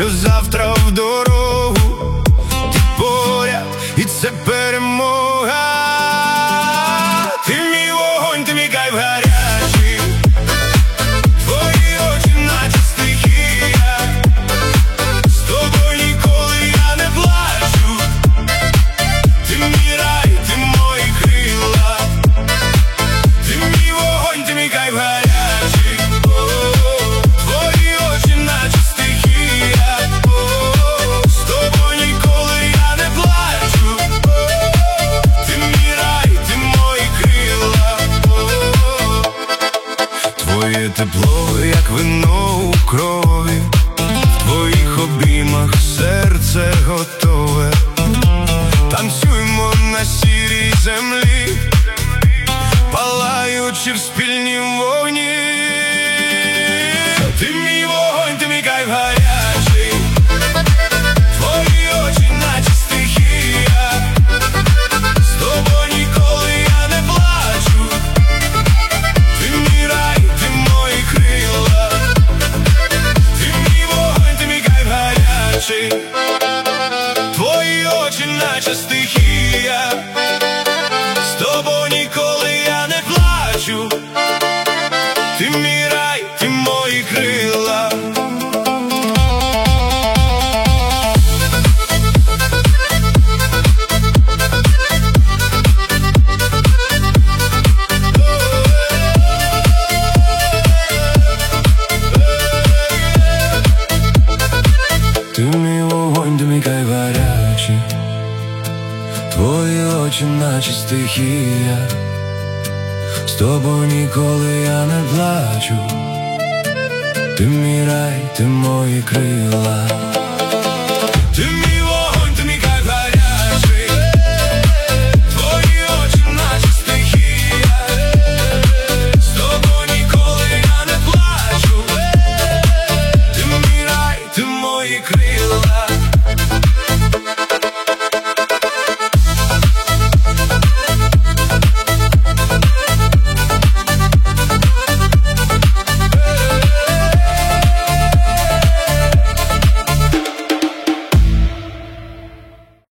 що завтра в дорогу. Ти поряд, і це перемога. Ти мій вогонь, ти мій кайф гарячий. Твої очі наче стихія. З тобою ніколи я не плачу. Ти мій рай, ти мої крила. Ти мій вогонь, ти мій кайф гарячий. Твої очі наче стихія. З тобою ніколи я не плачу. Ти мій рай, ти мої крила. Твоє тепло, як вино у крові. В твоїх обіймах серце готове. Танцюємо на сірій землі, палаючи в спільнім вогні. Ти мій вогонь, ти мій кайф гарячий. Твої очі наче стихія. З тобою ніколи я не плачу. Ти мій рай, ти мої крила. Ти мій вогонь, ти мій кайф гарячий. Твої очі наче стихія. З тобою ніколи я не плачу. Ти мій рай, ти мої крила. Ти мій вогонь, ти мій кайф гарячий. Твої очі наче стихія. З тобою ніколи я не плачу. Ти мій рай, ти мої крила.